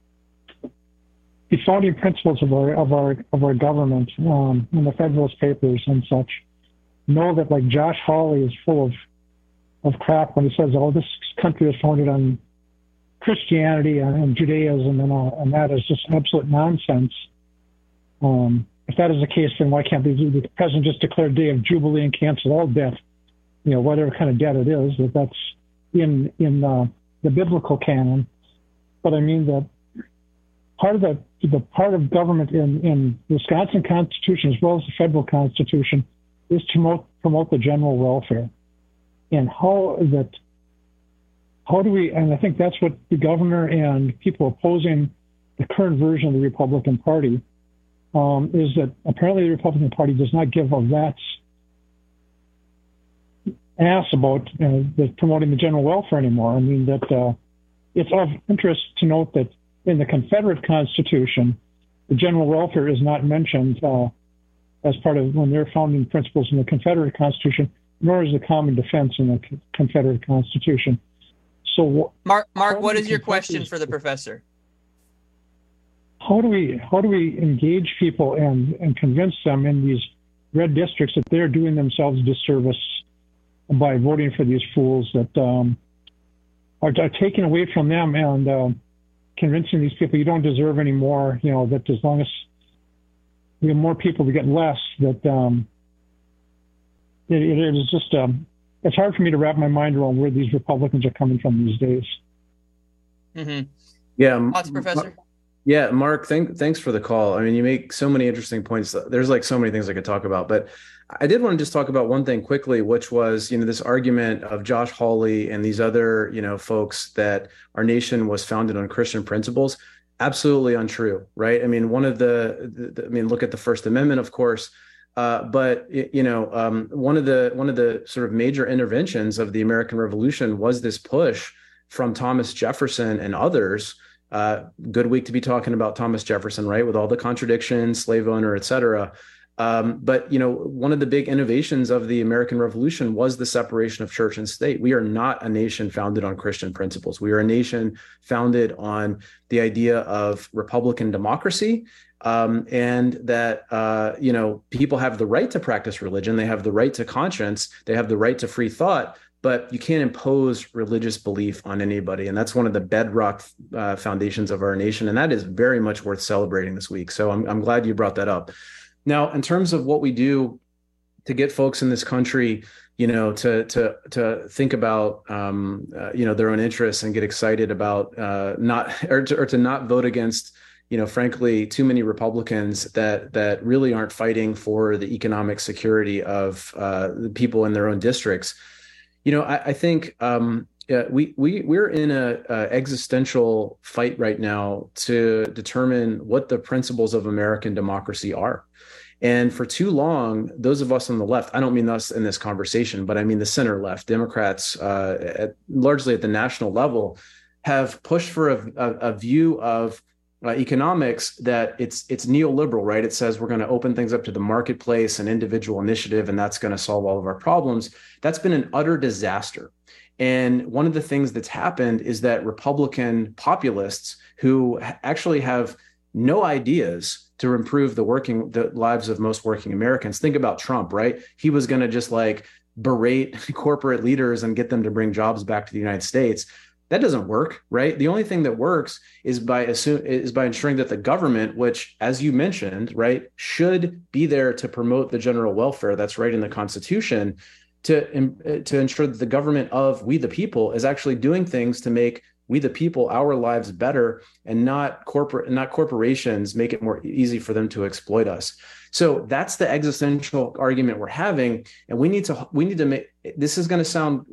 the founding principles of our government in the Federalist Papers and such, know that like Josh Hawley is full of crap when he says, "Oh, this country is founded on Christianity and Judaism and that is just absolute nonsense." If that is the case, then why can't the president just declare a day of jubilee and cancel all debt? Whatever kind of debt it is, that's in the biblical canon. But I mean that part of the part of government in the Wisconsin Constitution as well as the federal Constitution is to promote the general welfare. And how do we, and I think that's what the governor and people opposing the current version of the Republican Party is that apparently the Republican Party does not give a rat's ass about promoting the general welfare anymore. I mean that it's of interest to note that in the Confederate Constitution, the general welfare is not mentioned as part of one of their founding principles in the Confederate Constitution, nor is the common defense in the Confederate Constitution. So, Mark, what is your question for the professor? How do we engage people and convince them in these red districts, that they're doing themselves a disservice by voting for these fools that are taking away from them and convincing these people you don't deserve any more, that as long as we have more people to get less, that it is just, it's hard for me to wrap my mind around where these Republicans are coming from these days. Mm-hmm. Yeah. Thoughts, Professor? Yeah, Mark, thanks for the call. I mean, you make so many interesting points. There's like so many things I could talk about, but I did want to just talk about one thing quickly, which was, this argument of Josh Hawley and these other, folks that our nation was founded on Christian principles. Absolutely untrue, right? I mean, look at the First Amendment, of course, but one of the sort of major interventions of the American Revolution was this push from Thomas Jefferson and others. Good week to be talking about Thomas Jefferson, right? With all the contradictions, slave owner, et cetera. But one of the big innovations of the American Revolution was the separation of church and state. We are not a nation founded on Christian principles. We are a nation founded on the idea of Republican democracy, and that people have the right to practice religion. They have the right to conscience. They have the right to free thought. But you can't impose religious belief on anybody. And that's one of the bedrock foundations of our nation. And that is very much worth celebrating this week. So I'm glad you brought that up. Now, in terms of what we do to get folks in this country, to think about, their own interests and get excited about to not vote against, frankly, too many Republicans that really aren't fighting for the economic security of the people in their own districts. I think we're in a existential fight right now to determine what the principles of American democracy are. And for too long, those of us on the left, I don't mean us in this conversation, but I mean the center left, Democrats, largely at the national level, have pushed for a view of economics that it's neoliberal, right? It says we're going to open things up to the marketplace and individual initiative, and that's going to solve all of our problems. That's been an utter disaster. And one of the things that's happened is that Republican populists who actually have no ideas to improve the lives of most working Americans. Think about Trump, right? He was going to just berate corporate leaders and get them to bring jobs back to the United States. That doesn't work, right? The only thing that works is by ensuring that the government, which, as you mentioned, right, should be there to promote the general welfare, that's right in the Constitution, to ensure that the government of we the people is actually doing things to make we the people, our lives better, and not corporations make it more easy for them to exploit us. So that's the existential argument we're having, and we need to make. This is going to sound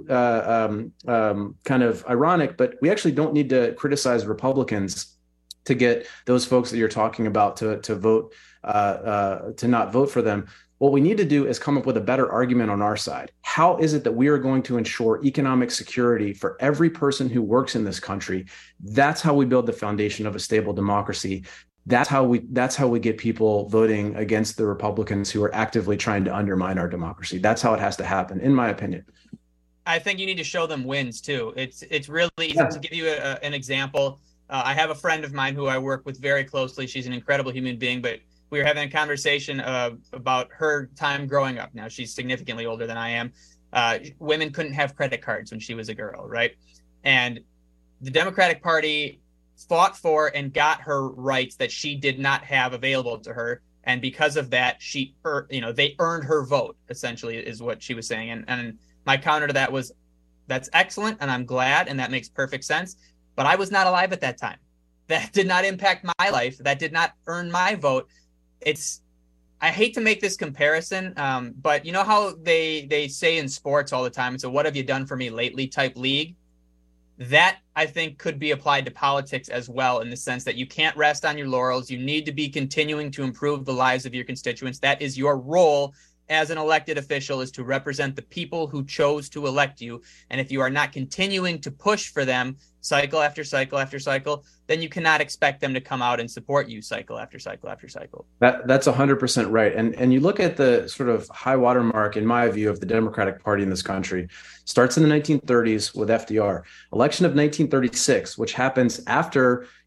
kind of ironic, but we actually don't need to criticize Republicans to get those folks that you're talking about to vote to not vote for them. What we need to do is come up with a better argument on our side. How is it that we are going to ensure economic security for every person who works in this country? That's how we build the foundation of a stable democracy. That's how we get people voting against the Republicans who are actively trying to undermine our democracy. That's how it has to happen, in my opinion. I think you need to show them wins too. It's really easy to give you an example. I have a friend of mine who I work with very closely. She's an incredible human being, but we were having a conversation about her time growing up. Now, she's significantly older than I am. Women couldn't have credit cards when she was a girl, right? And the Democratic Party fought for and got her rights that she did not have available to her. And because of that, they earned her vote, essentially, is what she was saying. And my counter to that was, that's excellent, and I'm glad, and that makes perfect sense. But I was not alive at that time. That did not impact my life. That did not earn my vote. I hate to make this comparison, but you know how they say in sports all the time, it's a what have you done for me lately type league? That, I think, could be applied to politics as well, in the sense that you can't rest on your laurels. You need to be continuing to improve the lives of your constituents. That is your role as an elected official, is to represent the people who chose to elect you. And if you are not continuing to push for them cycle after cycle after cycle, then you cannot expect them to come out and support you cycle after cycle after cycle. That's 100% right. And you look at the sort of high watermark, in my view, of the Democratic Party in this country, starts in the 1930s with FDR. Election of 1936, which happens after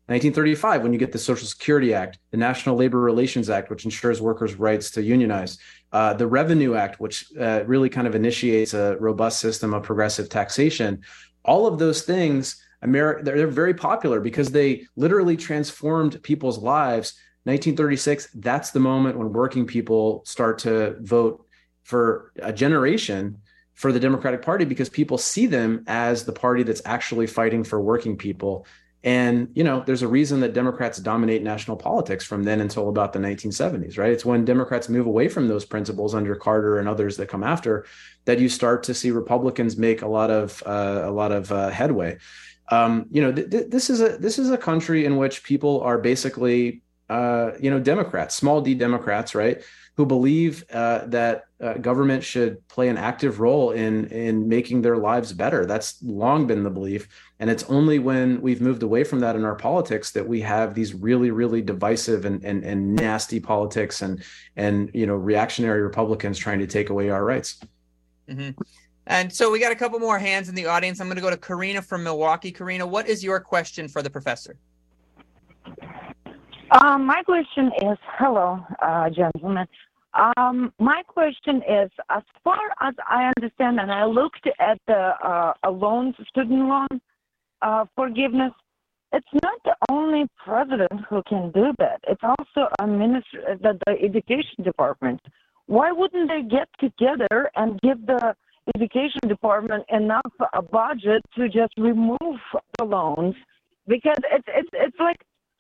1935, when you get the Social Security Act, the National Labor Relations Act, which ensures workers' rights to unionize, the Revenue Act, which really kind of initiates a robust system of progressive taxation. All of those things, they're very popular because they literally transformed people's lives. 1936, that's the moment when working people start to vote for a generation for the Democratic Party, because people see them as the party that's actually fighting for working people. And, there's a reason that Democrats dominate national politics from then until about the 1970s, right? It's when Democrats move away from those principles under Carter and others that come after that you start to see Republicans make a lot of headway. This is a country in which people are basically, Democrats, small d Democrats, right, who believe that government should play an active role in making their lives better. That's long been the belief. And it's only when we've moved away from that in our politics that we have these really, really divisive and nasty politics and reactionary Republicans trying to take away our rights. Mm-hmm. And so we got a couple more hands in the audience. I'm going to go to Karina from Milwaukee. Karina, what is your question for the professor? My question is, hello, gentlemen. My question is, as far as I understand, and I looked at the student loan forgiveness, it's not the only president who can do that. It's also a minister, the education department. Why wouldn't they get together and give the education department enough a budget to just remove the loans? Because it's like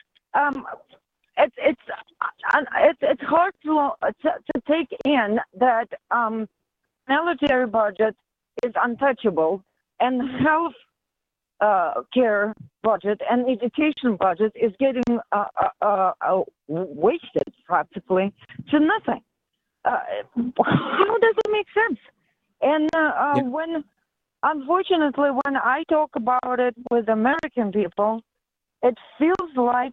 it's hard to take in that military budget is untouchable, and health care budget and education budget is getting wasted practically to nothing. How does it make sense? And when, unfortunately, when I talk about it with American people, it feels like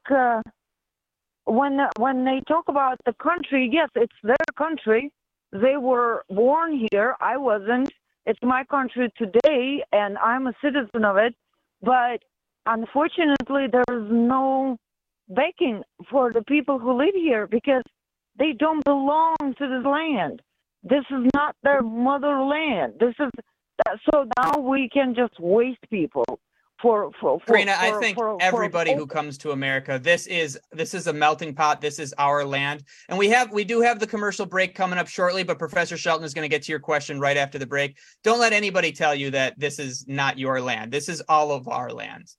when they talk about the country, yes, it's their country. They were born here. I wasn't. It's my country today, and I'm a citizen of it. But unfortunately, there's no backing for the people who live here because they don't belong to this land. This is not their motherland. So now we can just waste people. Karina, I think everybody who comes to America, this is a melting pot. This is our land. And we do have the commercial break coming up shortly, but Professor Shelton is going to get to your question right after the break. Don't let anybody tell you that this is not your land. This is all of our lands.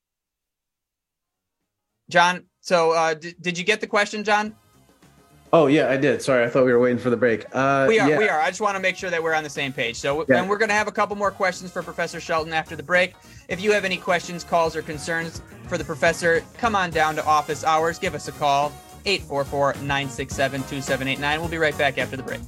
John, so did you get the question, John? Oh, yeah, I did. Sorry, I thought we were waiting for the break. We are. I just want to make sure that we're on the same page. So, and we're going to have a couple more questions for Professor Shelton after the break. If you have any questions, calls, or concerns for the professor, come on down to office hours. Give us a call, 844-967-2789. We'll be right back after the break.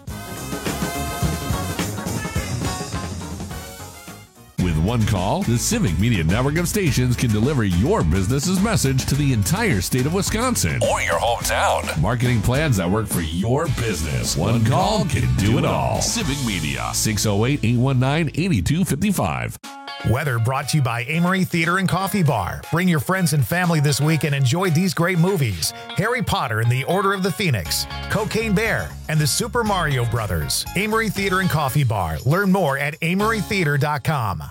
With one call, the Civic Media Network of stations can deliver your business's message to the entire state of Wisconsin or your hometown. Marketing plans that work for your business. One call can do it all. Civic Media, 608-819-8255. Weather brought to you by Amory Theater and Coffee Bar. Bring your friends and family this week and enjoy these great movies: Harry Potter and the Order of the Phoenix, Cocaine Bear, and the Super Mario Brothers. Amory Theater and Coffee Bar. Learn more at amorytheater.com.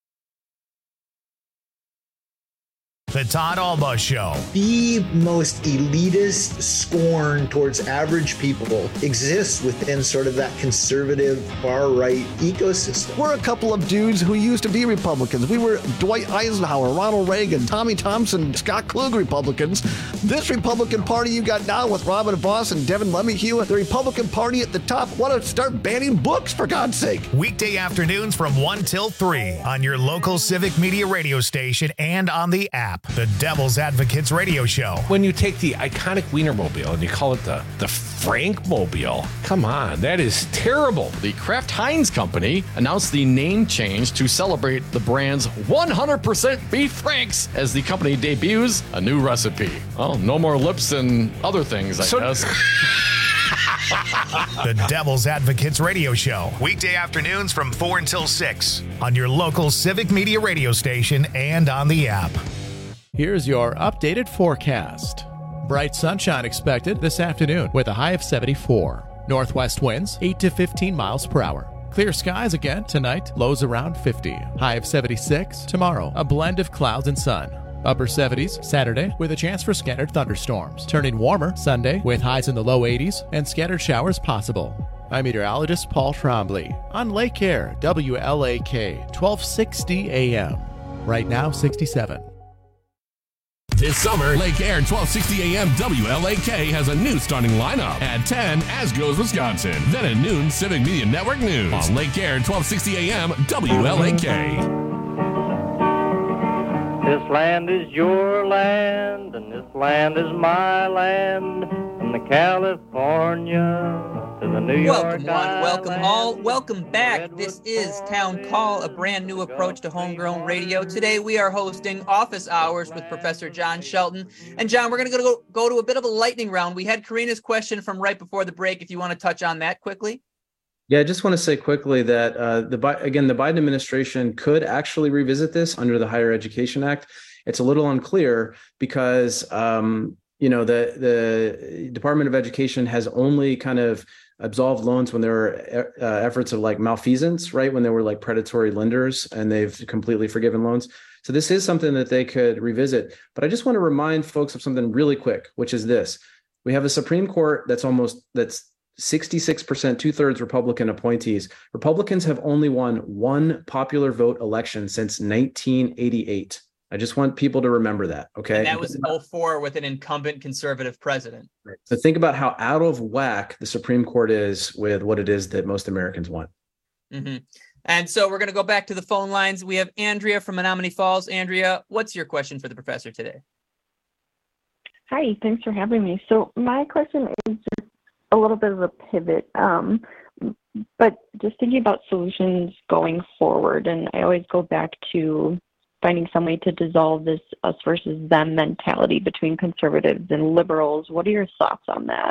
The Todd Alba Show. The most elitist scorn towards average people exists within sort of that conservative far-right ecosystem. We're a couple of dudes who used to be Republicans. We were Dwight Eisenhower, Ronald Reagan, Tommy Thompson, Scott Klug Republicans. This Republican Party you got now with Robin Voss and Devin Lemihue, the Republican Party at the top, want to start banning books, for God's sake. Weekday afternoons from 1 till 3 on your local Civic Media radio station and on the app. The Devil's Advocates Radio Show. When you take the iconic Wienermobile and you call it the Frankmobile, come on, that is terrible. The Kraft Heinz Company announced the name change to celebrate the brand's 100% beef Franks as the company debuts a new recipe. Well, no more lips and other things, I guess. The Devil's Advocates Radio Show. Weekday afternoons from 4 until 6 on your local Civic Media radio station and on the app. Here's your updated forecast. Bright sunshine expected this afternoon with a high of 74. Northwest winds 8 to 15 miles per hour. Clear skies again tonight, lows around 50. High of 76 tomorrow, a blend of clouds and sun. Upper 70s Saturday with a chance for scattered thunderstorms. Turning warmer Sunday with highs in the low 80s and scattered showers possible. I'm meteorologist Paul Trombley on Lake Air, WLAK, 1260 AM. Right now, 67. This summer, Lake Air 1260 AM WLAK has a new starting lineup. At 10, As Goes Wisconsin. Then at noon, Civic Media Network News. On Lake Air 1260 AM WLAK. This land is your land, and this land is my land. From the California to the New York Welcome one, welcome all, welcome back. This is Town Call, a brand new approach to homegrown radio. Today we are hosting Office Hours with Professor John Shelton. And John, we're going to go to a bit of a lightning round. We had Karina's question from right before the break, if you want to touch on that quickly. Yeah, I just want to say quickly that, the Biden administration could actually revisit this under the Higher Education Act. It's a little unclear because, the Department of Education has only kind of absolved loans when there were efforts of like malfeasance, right? When there were like predatory lenders, and they've completely forgiven loans. So this is something that they could revisit. But I just want to remind folks of something really quick, which is this. We have a Supreme Court that's 66%, 2/3 Republican appointees. Republicans have only won one popular vote election since 1988. I just want people to remember that, okay? And that was in 2004 with an incumbent conservative president. Right. So think about how out of whack the Supreme Court is with what it is that most Americans want. Mm-hmm. And so we're going to go back to the phone lines. We have Andrea from Menomonee Falls. Andrea, what's your question for the professor today? Hi, thanks for having me. So my question is just a little bit of a pivot, but just thinking about solutions going forward. And I always go back to finding some way to dissolve this us versus them mentality between conservatives and liberals. What are your thoughts on that?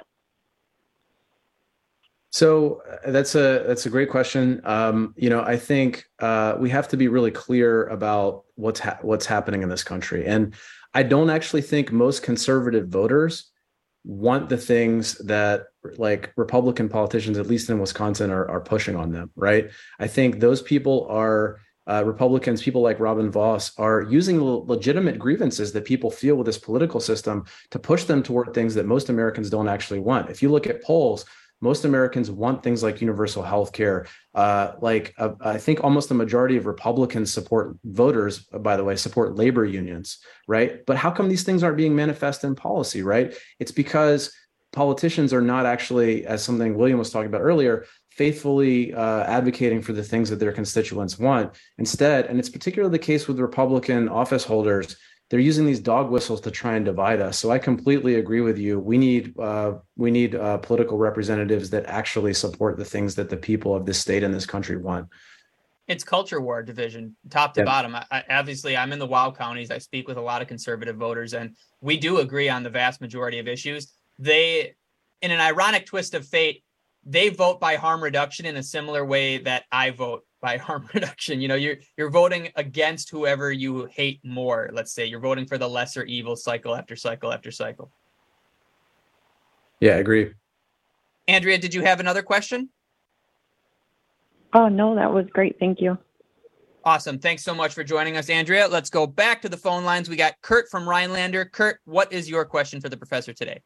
So that's a great question. I think we have to be really clear about what's happening in this country. And I don't actually think most conservative voters want the things that like Republican politicians, at least in Wisconsin, are pushing on them, right? I think those people are Republicans, people like Robin Vos, are using legitimate grievances that people feel with this political system to push them toward things that most Americans don't actually want. If you look at polls, most Americans want things like universal health care. I think almost the majority of Republicans support labor unions, right? But how come these things aren't being manifested in policy, right? It's because politicians are not actually, as something William was talking about earlier, faithfully advocating for the things that their constituents want. Instead, and it's particularly the case with Republican office holders, they're using these dog whistles to try and divide us. So I completely agree with you. We need political representatives that actually support the things that the people of this state and this country want. It's culture war division, top to bottom. Obviously, I'm in the WOW counties. I speak with a lot of conservative voters, and we do agree on the vast majority of issues. They, in an ironic twist of fate, they vote by harm reduction in a similar way that I vote by harm reduction. You're voting against whoever you hate more. Let's say you're voting for the lesser evil cycle after cycle after cycle. Yeah, I agree. Andrea, did you have another question? Oh, no, that was great. Thank you. Awesome. Thanks so much for joining us, Andrea. Let's go back to the phone lines. We got Kurt from Rhinelander. Kurt, what is your question for the professor today?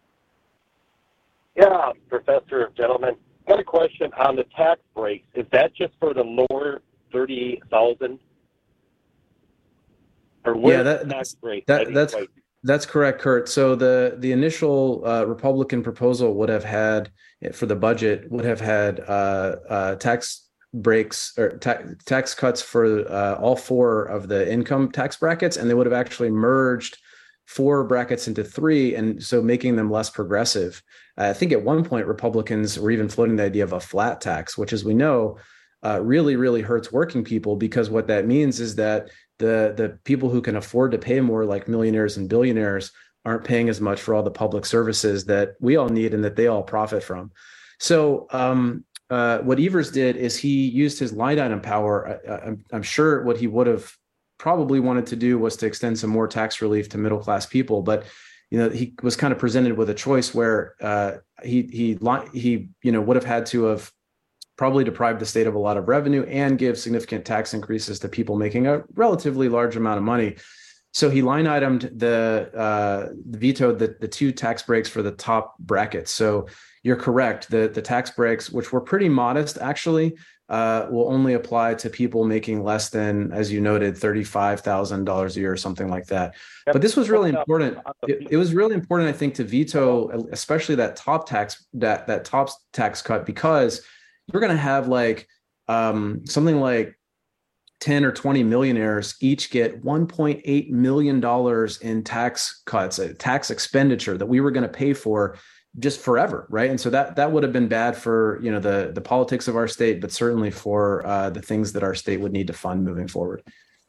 Yeah, Professor, gentlemen. I got a question on the tax breaks. Is that just for the lower 38,000? Or where's the tax break? That's correct, Kurt. So the initial Republican proposal would have had, for the budget, would have had tax breaks or tax cuts for all four of the income tax brackets, and they would have actually merged four brackets into three, and so making them less progressive. I think at one point Republicans were even floating the idea of a flat tax, which, as we know, really, really hurts working people, because what that means is that the people who can afford to pay more, like millionaires and billionaires, aren't paying as much for all the public services that we all need and that they all profit from. So what Evers did is he used his line item power. I'm sure what he would have probably wanted to do was to extend some more tax relief to middle-class people. But, he was kind of presented with a choice where he would have had to have probably deprived the state of a lot of revenue and give significant tax increases to people making a relatively large amount of money. So he line itemed vetoed the 2 tax breaks for the top brackets. So you're correct. The tax breaks, which were pretty modest, actually, will only apply to people making less than, as you noted, $35,000 a year or something like that. But this was really important. It was really important, I think, to veto, especially that top tax cut, because you're going to have something like 10 or 20 millionaires each get $1.8 million in tax cuts, a tax expenditure that we were going to pay for just forever, right? And so that would have been bad for the politics of our state, but certainly for the things that our state would need to fund moving forward.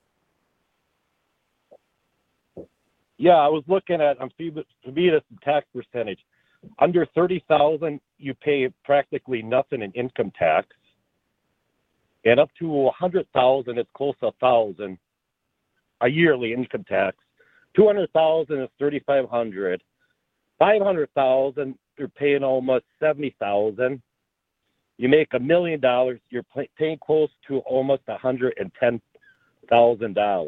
Yeah, I was looking at Amoeda's tax percentage. Under 30,000, you pay practically nothing in income tax, and up to 100,000, it's close to 1,000 a yearly income tax. 200,000 is 3,500. 500,000, you're paying almost 70,000. You make $1 million, you're paying close to almost $110,000.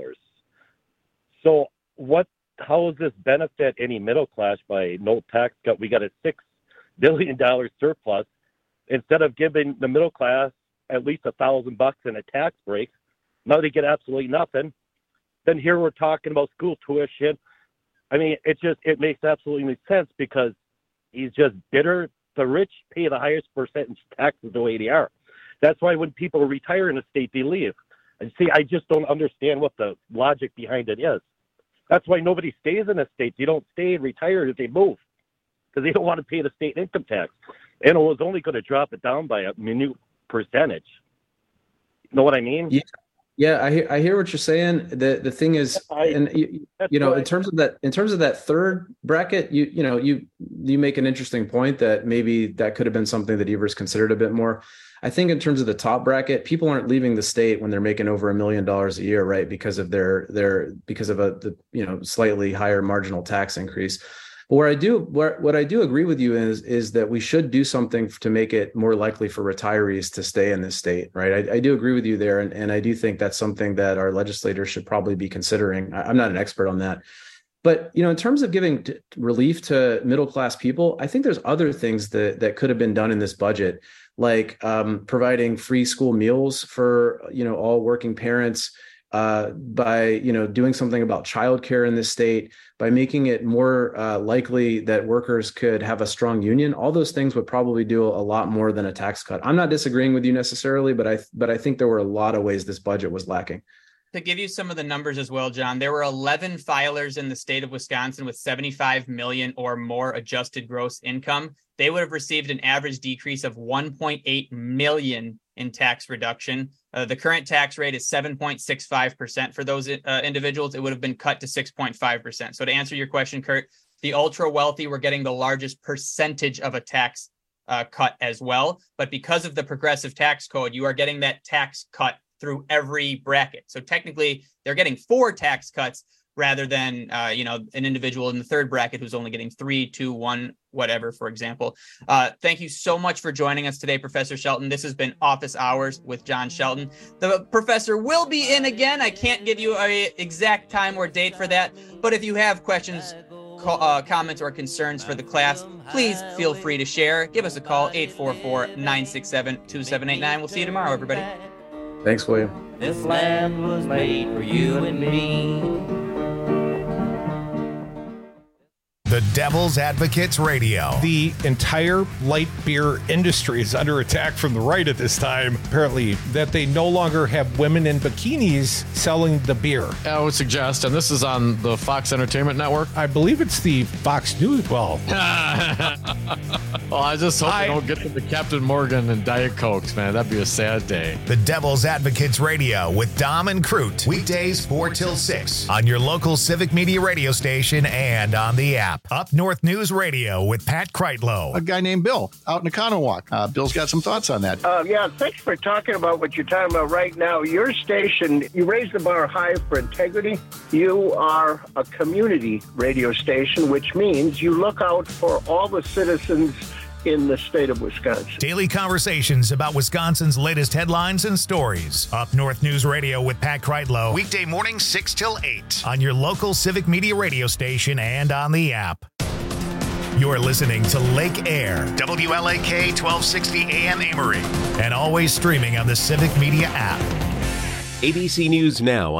So how does this benefit any middle class by no tax cut? We got a $6 billion surplus. Instead of giving the middle class at least $1,000 in a tax break, now they get absolutely nothing. Then here we're talking about school tuition. I mean, it makes absolutely no sense, because he's just bitter. The rich pay the highest percentage taxes the way they are. That's why when people retire in a state, they leave. And see, I just don't understand what the logic behind it is. That's why nobody stays in a state. They don't stay and retire if they move, because they don't want to pay the state income tax. And it was only going to drop it down by a minute percentage. You know what I mean? Yeah, I hear what you're saying. The thing is, in terms of that third bracket, you make an interesting point that maybe that could have been something that Evers considered a bit more. I think in terms of the top bracket, people aren't leaving the state when they're making over $1 million a year, right? Because of because of a slightly higher marginal tax increase. But what I do agree with you is that we should do something to make it more likely for retirees to stay in this state, right? I do agree with you there, and I do think that's something that our legislators should probably be considering. I'm not an expert on that. But, in terms of giving relief to middle-class people, I think there's other things that could have been done in this budget, like providing free school meals for, all working parents, by, doing something about childcare in this state, by making it more likely that workers could have a strong union. All those things would probably do a lot more than a tax cut. I'm not disagreeing with you necessarily, but I think there were a lot of ways this budget was lacking. To give you some of the numbers as well, John, there were 11 filers in the state of Wisconsin with 75 million or more adjusted gross income. They would have received an average decrease of 1.8 million in tax reduction. The current tax rate is 7.65% for those individuals. It would have been cut to 6.5%. So to answer your question, Kurt, the ultra wealthy were getting the largest percentage of a tax cut as well. But because of the progressive tax code, you are getting that tax cut through every bracket. So technically, they're getting 4 tax cuts rather than, an individual in the third bracket who's only getting 3, 2, 1, whatever, for example. Thank you so much for joining us today, Professor Shelton. This has been Office Hours with John Shelton. The professor will be in again. I can't give you an exact time or date for that, but if you have questions, comments, or concerns for the class, please feel free to share. Give us a call, 844-967-2789. We'll see you tomorrow, everybody. Thanks, William. This land was made for you and me. The Devil's Advocates Radio. The entire light beer industry is under attack from the right at this time. Apparently, that they no longer have women in bikinis selling the beer. I would suggest, and this is on the Fox Entertainment Network. I believe it's the Fox News. Well, I just hope they don't get to the Captain Morgan and Diet Cokes, man. That'd be a sad day. The Devil's Advocates Radio with Dom and Crute. Weekdays 4 till 6 on your local Civic Media radio station and on the app. Up North News Radio with Pat Kreitlow. A guy named Bill out in Economowoc. Bill's got some thoughts on that. Yeah, thanks for talking about what you're talking about right now. Your station, you raise the bar high for integrity. You are a community radio station, which means you look out for all the citizens in the state of Wisconsin. Daily conversations about Wisconsin's latest headlines and stories. Up North News Radio with Pat Kreitlow. Weekday mornings 6 till 8 on your local Civic Media radio station and on the app. You're listening to Lake Air, WLAK 1260 AM Amory, and always streaming on the Civic Media app. ABC News Now